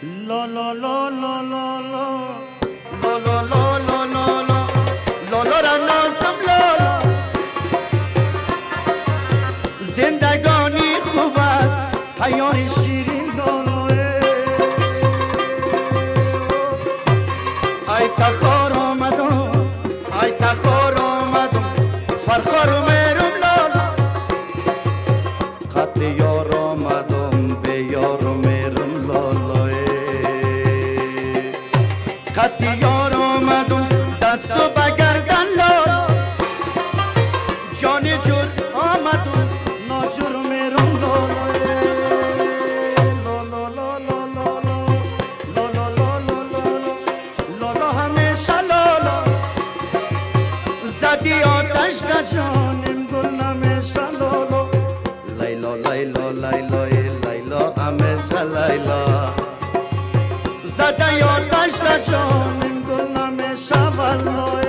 لا لا لا لا لا لا لا لا لا لا لا لا لا را نازم لالا زندگانی خوب است تیار شیرین لالا ای تخار آمدم ای تخار آمدم فرخار میرم لالا قد یار آمدم به یار میرم لالا قد یار آمدم دست و بگردن لالا جان جور آمدم ناجور میرم لالا لالا لالا لالا لالا لالا لالا همیشه لالا زدی آتش در جانم گل نمیشه لالا لیلا لیلا لیلا لیلا همیشه لیلا زدی آتش در جانم گل نمیشه والله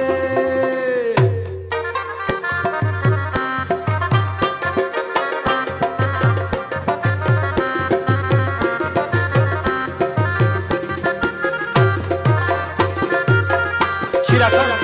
چیرکان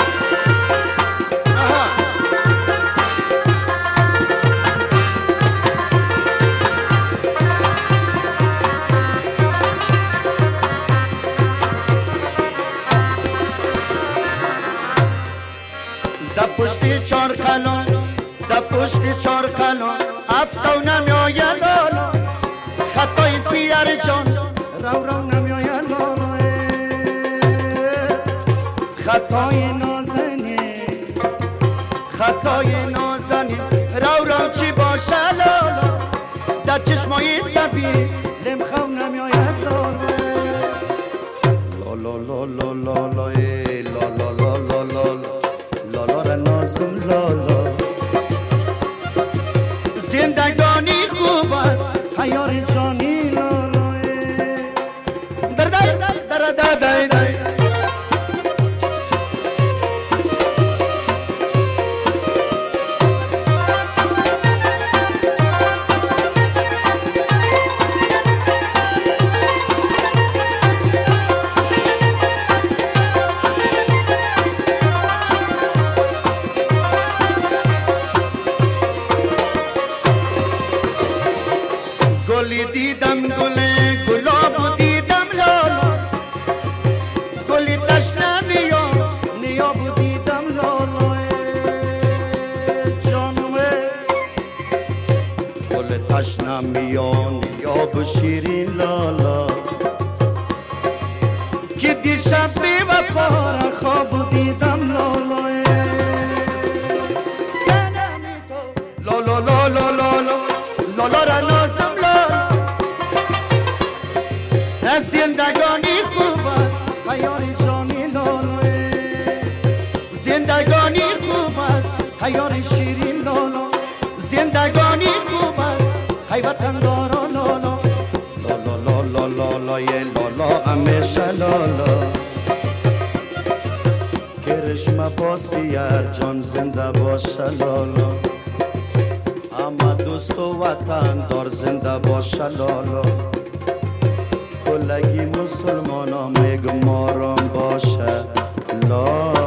در پشتی چار قلم در پشتی چار قلم افتو نمیای لالا خطای سیر جان رو رو نمیای لالا خطای نازنی خطای نازنی رو رو چی باشه لالا در چشمای سفید لمخو نمیای لالا لالا لالا لالا لالا لالا لالا لالا را نازم لالا زندگانی خوب است خیار جانی لالا در در در در در در گلی دیدم گل گلاب دیدم لالا گلی تشنمی و نیاب دیدم لالا جانم گل تشنمی و نیاب شیرین لالا که دیشب بی وفا را خواب دیدم لالا لالا لالا لالا لالا را نازم زندگانی خوب است خیار جانی لالا زندگانی خوب است خیار شیرین لالا زندگانی خوب است ای وطن دارا لالا لالا لالا لالا لالا همیشه لالا کرشمه باسیار جان زنده باشه لالا اما دوست و وطن دار زنده باشه لالا کلگی مسلمان ها میگم آرام باشه لا